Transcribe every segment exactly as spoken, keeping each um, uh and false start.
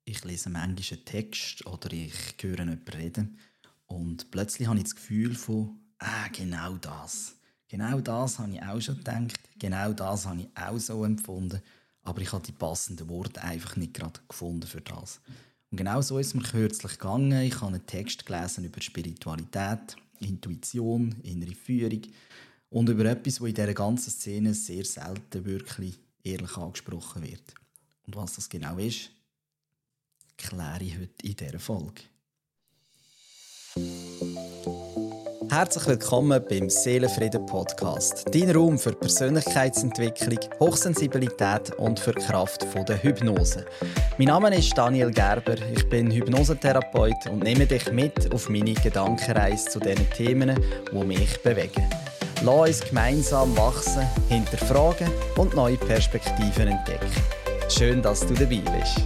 Ich lese manchmal einen Text oder ich höre jemanden reden und plötzlich habe ich das Gefühl von «Ah, genau das. Genau das habe ich auch schon gedacht, genau das habe ich auch so empfunden, aber ich habe die passenden Worte einfach nicht gerade gefunden für das.» Und genau so ist es mir kürzlich gegangen. Ich habe einen Text gelesen über Spiritualität, Intuition, innere Führung und über etwas, das in dieser ganzen Szene sehr selten wirklich ehrlich angesprochen wird. Und was das genau ist, kläre ich heute in dieser Folge. Herzlich willkommen beim Seelenfrieden Podcast. Dein Raum für Persönlichkeitsentwicklung, Hochsensibilität und für die Kraft der Hypnose. Mein Name ist Daniel Gerber, ich bin Hypnosetherapeut und nehme dich mit auf meine Gedankenreise zu den Themen, die mich bewegen. Lass uns gemeinsam wachsen, hinterfragen und neue Perspektiven entdecken. Schön, dass du dabei bist.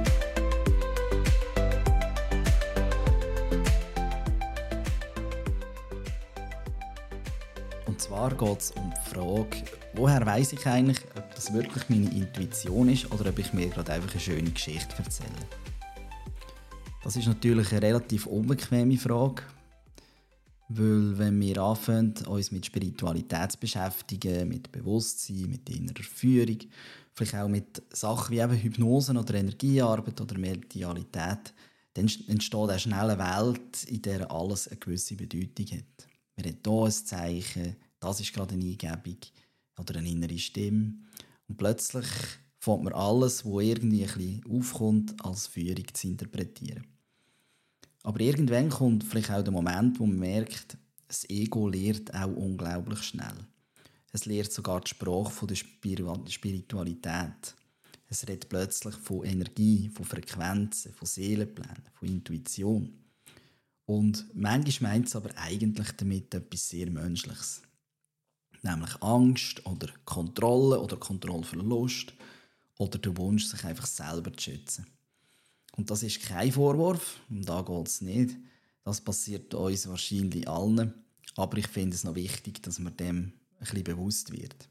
Und zwar geht es um die Frage, woher weiss ich eigentlich, ob das wirklich meine Intuition ist oder ob ich mir gerade einfach eine schöne Geschichte erzähle. Das ist natürlich eine relativ unbequeme Frage, weil wenn wir anfangen, uns mit Spiritualität zu beschäftigen, mit Bewusstsein, mit innerer Führung, vielleicht auch mit Sachen wie eben Hypnose oder Energiearbeit oder Medialität, dann entsteht eine schnelle Welt, in der alles eine gewisse Bedeutung hat. Wir haben hier ein Zeichen, das ist gerade eine Eingebung oder eine innere Stimme. Und plötzlich fängt man alles, was irgendwie ein bisschen aufkommt, als Führung zu interpretieren. Aber irgendwann kommt vielleicht auch der Moment, wo man merkt, das Ego lernt auch unglaublich schnell. Es lernt sogar die Sprache der Spiritualität. Es redet plötzlich von Energie, von Frequenzen, von Seelenplänen, von Intuition. Und manchmal meint es aber eigentlich damit etwas sehr Menschliches. Nämlich Angst oder Kontrolle oder Kontrollverlust oder der Wunsch, sich einfach selber zu schützen. Und das ist kein Vorwurf, um da geht es nicht. Das passiert uns wahrscheinlich allen. Aber ich finde es noch wichtig, dass man dem ein bisschen bewusst wird.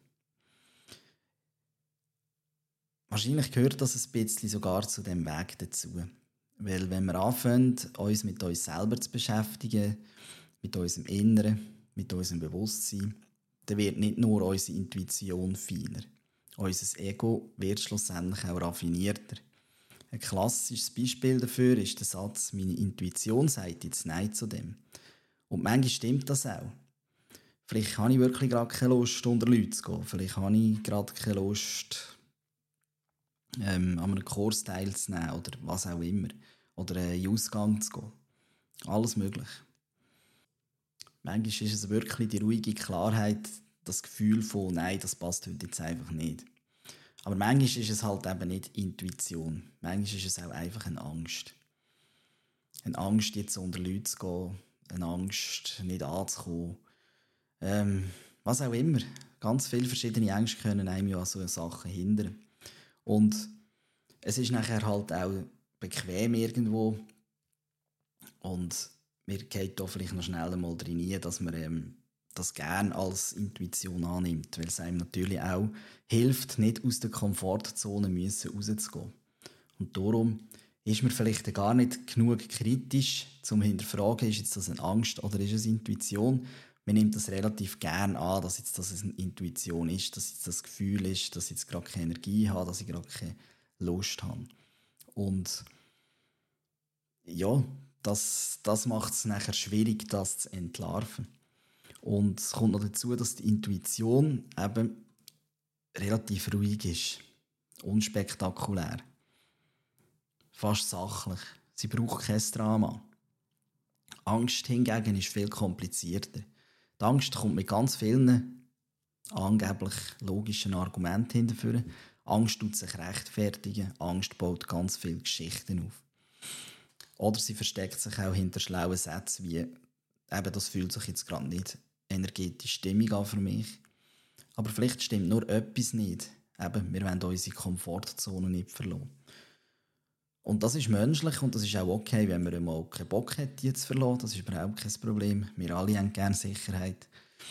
Wahrscheinlich gehört das ein bisschen sogar zu dem Weg dazu. Weil wenn wir anfangen, uns mit uns selber zu beschäftigen, mit unserem Inneren, mit unserem Bewusstsein, dann wird nicht nur unsere Intuition feiner. Unser Ego wird schlussendlich auch raffinierter. Ein klassisches Beispiel dafür ist der Satz, meine Intuition sagt jetzt Nein zu dem. Und manchmal stimmt das auch. Vielleicht habe ich wirklich gerade keine Lust, unter Leute zu gehen. Vielleicht habe ich gerade keine Lust, ähm, an einem Kurs teilzunehmen oder was auch immer. Oder einen Ausgang zu gehen. Alles möglich. Manchmal ist es wirklich die ruhige Klarheit, das Gefühl von «Nein, das passt heute jetzt einfach nicht». Aber manchmal ist es halt eben nicht Intuition. Manchmal ist es auch einfach eine Angst. Eine Angst, jetzt unter Leute zu gehen. Eine Angst, nicht anzukommen. Ähm, was auch immer. Ganz viele verschiedene Ängste können einem ja an so Sachen hindern. Und es ist nachher halt auch bequem irgendwo. Und mir geht da vielleicht noch schnell einmal drin, dass man ähm, das gerne als Intuition annimmt, weil es einem natürlich auch hilft, nicht aus der Komfortzone müssen rauszugehen. Und darum ist man vielleicht gar nicht genug kritisch, um hinterfragen, ist jetzt das eine Angst oder ist es Intuition. Man nimmt das relativ gerne an, dass jetzt das eine Intuition ist, dass jetzt das Gefühl ist, dass ich jetzt gerade keine Energie habe, dass ich gerade keine Lust habe. Und ja, das, das macht es nachher schwierig, das zu entlarven. Und es kommt noch dazu, dass die Intuition eben relativ ruhig ist. Unspektakulär. Fast sachlich. Sie braucht kein Drama. Angst hingegen ist viel komplizierter. Die Angst kommt mit ganz vielen angeblich logischen Argumenten hinterführen. Angst tut sich rechtfertigen. Angst baut ganz viele Geschichten auf. Oder sie versteckt sich auch hinter schlauen Sätzen wie «Eben, das fühlt sich jetzt gerade nicht energetisch stimmig an für mich». Aber vielleicht stimmt nur etwas nicht. Eben, wir wollen unsere Komfortzone nicht verlieren. Und das ist menschlich und das ist auch okay, wenn man einmal keinen Bock hat, die zu verlieren. Das ist überhaupt kein Problem. Wir alle haben gerne Sicherheit.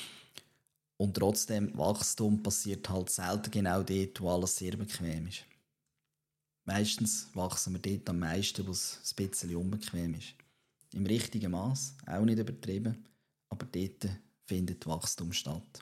Und trotzdem, Wachstum passiert halt selten genau dort, wo alles sehr bequem ist. Meistens wachsen wir dort am meisten, wo es ein bisschen unbequem ist. Im richtigen Maß, auch nicht übertrieben, aber dort findet Wachstum statt.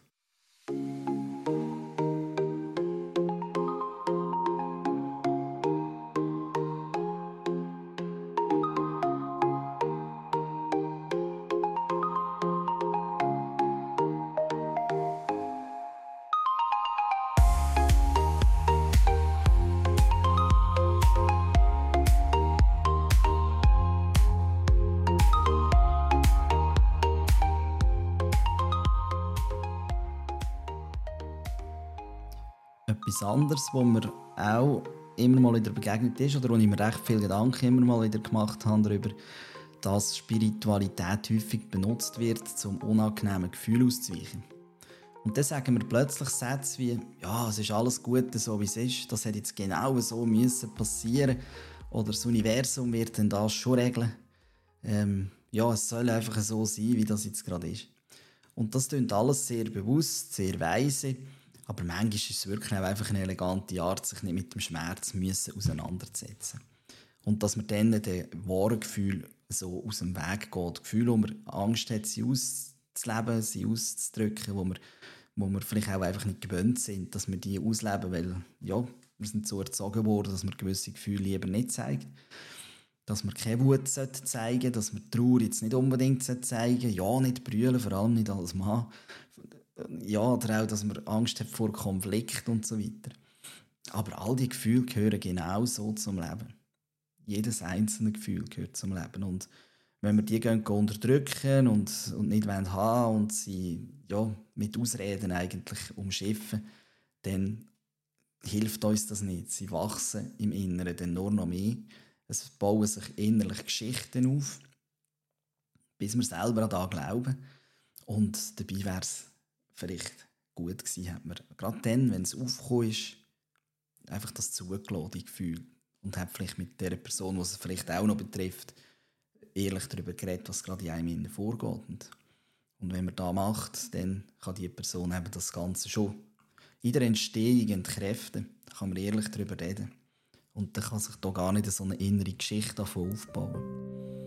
Etwas anderes, wo mir auch immer mal wieder begegnet ist oder wo ich mir recht viel Gedanken immer mal wieder gemacht habe darüber, dass Spiritualität häufig benutzt wird, um unangenehmen Gefühlen auszuweichen. Und dann sagen wir plötzlich Sätze wie «Ja, es ist alles gut, so wie es ist, das hätte jetzt genau so müssen passieren oder das Universum wird dann das schon regeln. Ähm, ja, es soll einfach so sein, wie das jetzt gerade ist.» Und das klingt alles sehr bewusst, sehr weise, aber manchmal ist es wirklich auch einfach eine elegante Art, sich nicht mit dem Schmerz müssen auseinanderzusetzen. Und dass man dann den wahren Gefühl so aus dem Weg geht. Gefühle, wo man Angst hat, sie auszuleben, sie auszudrücken, wo wir, wo wir vielleicht auch einfach nicht gewöhnt sind, dass wir die ausleben, weil ja, wir sind so erzogen worden, dass man gewisse Gefühle lieber nicht zeigt. Dass man keine Wut zeigen sollte, dass man Trauer jetzt nicht unbedingt zeigen sollte. Ja, nicht brüllen, vor allem nicht als Mann. Ja, oder auch, dass man Angst hat vor Konflikt und so weiter. Aber all die Gefühle gehören genau so zum Leben. Jedes einzelne Gefühl gehört zum Leben. Und wenn wir die gehen, unterdrücken und, und nicht haben wollen und sie ja, mit Ausreden eigentlich umschiffen, dann hilft uns das nicht. Sie wachsen im Inneren dann nur noch mehr. Es bauen sich innerlich Geschichten auf, bis wir selber an das glauben. Und dabei wäre es vielleicht gut gewesen, hat man gerade dann, wenn es aufgekommen ist, einfach das zugelassen, die Gefühle. Und hat vielleicht mit der Person, die es vielleicht auch noch betrifft, ehrlich darüber geredet, was gerade in einem innen vorgeht. Und, und wenn man das macht, dann kann die Person eben das Ganze schon in der Entstehung entkräften. Da kann man ehrlich darüber reden. Und dann kann sich da gar nicht so eine innere Geschichte davon aufbauen.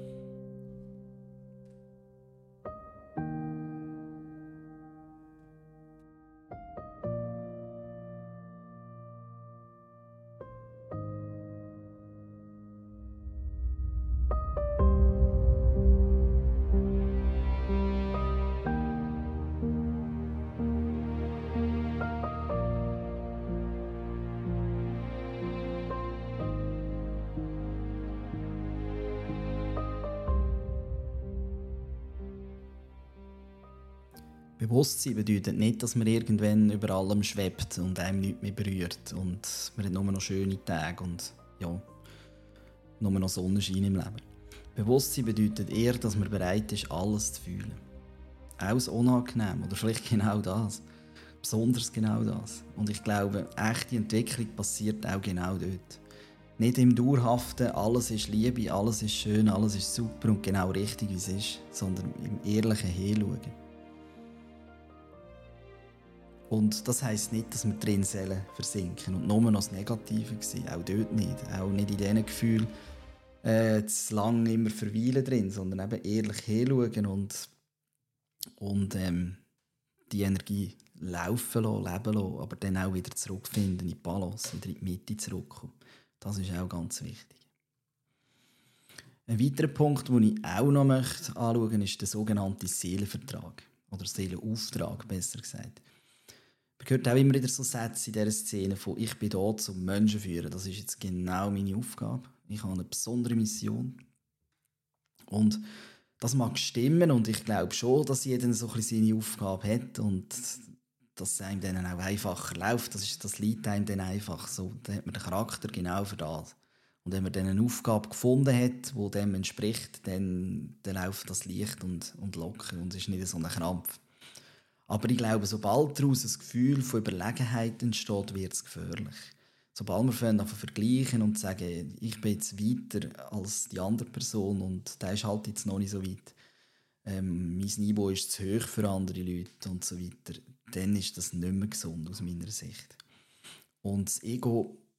Bewusstsein bedeutet nicht, dass man irgendwann über allem schwebt und einem nichts mehr berührt und man hat nur noch schöne Tage und ja, nur noch Sonnenschein im Leben. Bewusstsein bedeutet eher, dass man bereit ist, alles zu fühlen. Auch das Unangenehm oder vielleicht genau das. Besonders genau das. Und ich glaube, echte Entwicklung passiert auch genau dort. Nicht im dauerhaften, alles ist Liebe, alles ist schön, alles ist super und genau richtig, wie es ist, sondern im ehrlichen Hinschauen. Und das heisst nicht, dass wir drin versinken und nur noch das Negative sehen. Auch dort nicht. Auch nicht in diesen Gefühlen äh, zu lange immer verweilen drin, sondern eben ehrlich hinschauen und, und ähm, die Energie laufen lassen, leben lassen, aber dann auch wieder zurückfinden in die Balance, wieder in die Mitte zurückkommen. Das ist auch ganz wichtig. Ein weiterer Punkt, den ich auch noch möchte anschauen möchte, ist der sogenannte Seelenvertrag. Oder Seelenauftrag, besser gesagt. Man hört auch immer wieder so Sätze in dieser Szene von «Ich bin da, zum Menschen zu führen». Das ist jetzt genau meine Aufgabe. Ich habe eine besondere Mission. Und das mag stimmen und ich glaube schon, dass jeder so ein bisschen seine Aufgabe hat und dass es einem dann auch einfacher läuft. Das, ist, das liegt einem dann einfach so. Dann hat man den Charakter genau für das. Und wenn man dann eine Aufgabe gefunden hat, die dem entspricht, dann, dann läuft das leicht und, und locker und es ist nicht so ein Krampf. Aber ich glaube, sobald daraus ein Gefühl von Überlegenheit entsteht, wird es gefährlich. Sobald wir anfangen zu vergleichen und sagen, ich bin jetzt weiter als die andere Person und der ist halt jetzt noch nicht so weit, ähm, mein Niveau ist zu hoch für andere Leute und so weiter, dann ist das nicht mehr gesund aus meiner Sicht. Und das Ego,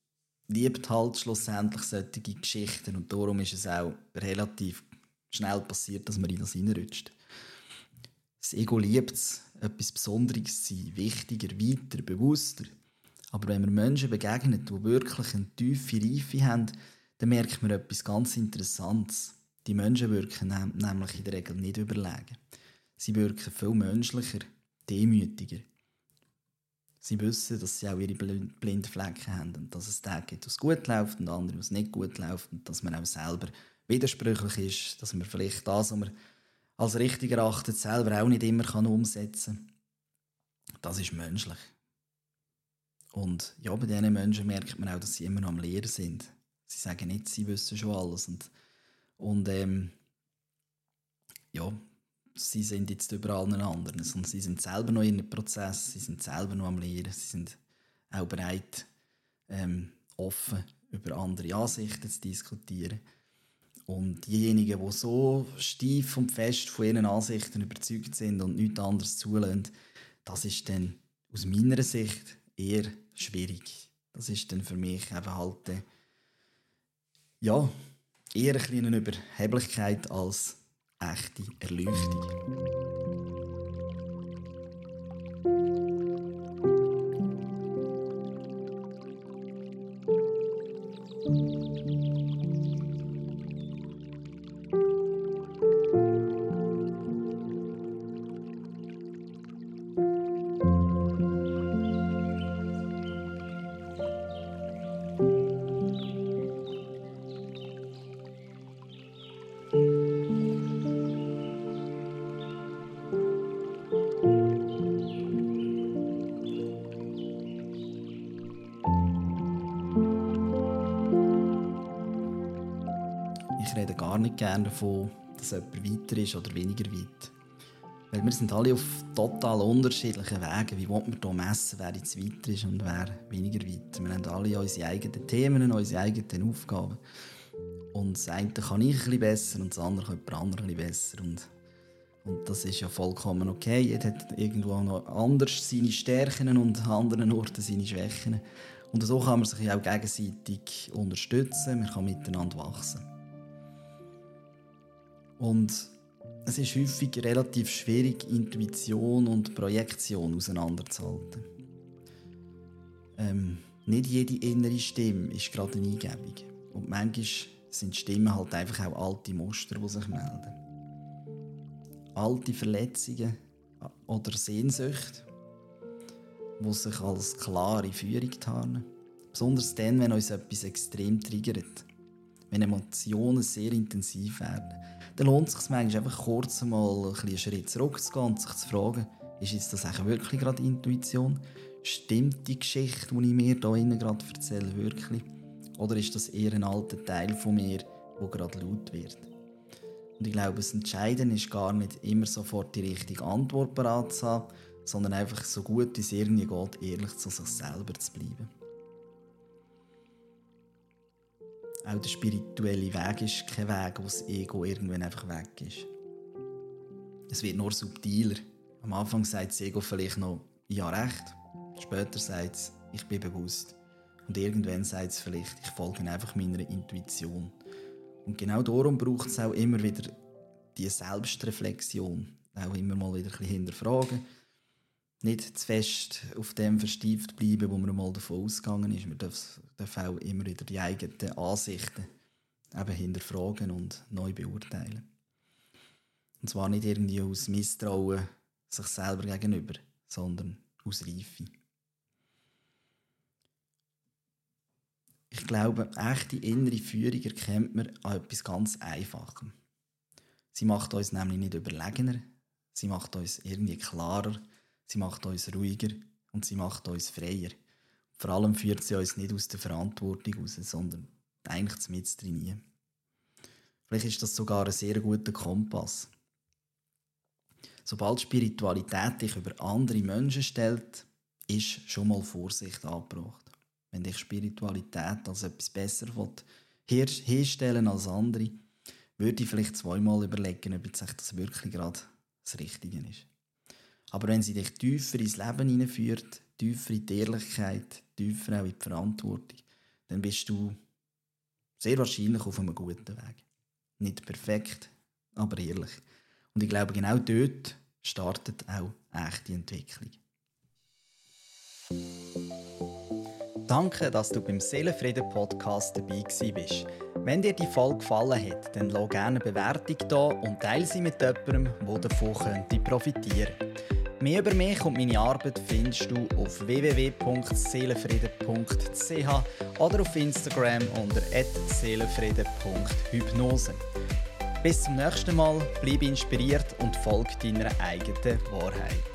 liebt halt schlussendlich solche Geschichten und darum ist es auch relativ schnell passiert, dass man in das reinrutscht. Das Ego liebt es, etwas Besonderes zu sein, wichtiger, weiter, bewusster. Aber wenn wir Menschen begegnen, die wirklich eine tiefe Reife haben, dann merkt man etwas ganz Interessantes. Die Menschen wirken nämlich in der Regel nicht überlegen. Sie wirken viel menschlicher, demütiger. Sie wissen, dass sie auch ihre blinden Flecken haben und dass es Tage gibt, wo es gut läuft und andere, wo es nicht gut läuft und dass man auch selber widersprüchlich ist, dass man vielleicht das, was man als richtig erachtet, selber auch nicht immer kann umsetzen kann. Das ist menschlich. Und ja, bei diesen Menschen merkt man auch, dass sie immer noch am Lehren sind. Sie sagen nicht, sie wissen schon alles. Und, und ähm, ja, sie sind jetzt über allen anderen. Sondern sie sind selber noch in einem Prozess, sie sind selber noch am Lehren, sie sind auch bereit, ähm, offen über andere Ansichten zu diskutieren. Und diejenigen, die so steif und fest von ihren Ansichten überzeugt sind und nichts anderes zulassen, das ist dann aus meiner Sicht eher schwierig. Das ist dann für mich eben halt äh, ja, eher ein eine Überheblichkeit als echte Erleuchtung. Ich rede gar nicht gerne davon, dass jemand weiter ist oder weniger weit. Weil wir sind alle auf total unterschiedlichen Wegen. Wie will man hier messen, wer jetzt weiter ist und wer weniger weit? Wir haben alle unsere eigenen Themen, unsere eigenen Aufgaben. Und das eine kann ich ein bisschen besser und das andere kann jemand anderes ein bisschen besser. Und, und das ist ja vollkommen okay. Jeder hat irgendwo auch noch anders seine Stärken und an anderen Orten seine Schwächen. Und so kann man sich auch gegenseitig unterstützen, man kann miteinander wachsen. Und es ist häufig relativ schwierig, Intuition und Projektion auseinanderzuhalten. Ähm, nicht jede innere Stimme ist gerade eine Eingebung. Und manchmal sind Stimmen halt einfach auch alte Muster, die sich melden. Alte Verletzungen oder Sehnsucht, die sich als klare Führung tarnen. Besonders dann, wenn uns etwas extrem triggert. Wenn Emotionen sehr intensiv werden. Dann lohnt es sich manchmal einfach kurz mal einen Schritt zurückzugehen und sich zu fragen, ist jetzt das eigentlich wirklich gerade Intuition? Stimmt die Geschichte, die ich mir hier innen gerade erzähle, wirklich? Oder ist das eher ein alter Teil von mir, der gerade laut wird? Und ich glaube, das Entscheidende ist gar nicht immer sofort die richtige Antwort parat zu haben, sondern einfach so gut wie es irgendwie geht, ehrlich zu sich selber zu bleiben. Auch der spirituelle Weg ist kein Weg, wo das Ego irgendwann einfach weg ist. Es wird nur subtiler. Am Anfang sagt das Ego vielleicht noch «Ja, recht». Später sagt es «Ich bin bewusst». Und irgendwann sagt es vielleicht «Ich folge einfach meiner Intuition». Und genau darum braucht es auch immer wieder die Selbstreflexion. Auch immer mal wieder ein bisschen hinterfragen. Nicht zu fest auf dem verstieft bleiben, wo man mal davon ausgegangen ist. Man darf, darf auch immer wieder die eigenen Ansichten eben hinterfragen und neu beurteilen. Und zwar nicht irgendwie aus Misstrauen sich selber gegenüber, sondern aus Reife. Ich glaube, echte innere Führung erkennt man an etwas ganz Einfachem. Sie macht uns nämlich nicht überlegener, sie macht uns irgendwie klarer, sie macht uns ruhiger und sie macht uns freier. Vor allem führt sie uns nicht aus der Verantwortung raus, sondern eigentlich mit drin. Vielleicht ist das sogar ein sehr guter Kompass. Sobald Spiritualität dich über andere Menschen stellt, ist schon mal Vorsicht angebracht. Wenn dich Spiritualität als etwas besser herstellen als andere, würde ich vielleicht zweimal überlegen, ob jetzt das wirklich gerade das Richtige ist. Aber wenn sie dich tiefer ins Leben hineinführt, tiefer in die Ehrlichkeit, tiefer auch in die Verantwortung, dann bist du sehr wahrscheinlich auf einem guten Weg. Nicht perfekt, aber ehrlich. Und ich glaube, genau dort startet auch echte Entwicklung. Danke, dass du beim Seelenfrieden-Podcast dabei bist. Wenn dir die Folge gefallen hat, dann lass gerne eine Bewertung da und teile sie mit jemandem, der davon könnte profitieren könnte. Mehr über mich und meine Arbeit findest du auf w w w punkt seelenfrieden punkt c h oder auf Instagram unter at seelenfrieden punkt hypnose. Bis zum nächsten Mal, bleib inspiriert und folge deiner eigenen Wahrheit.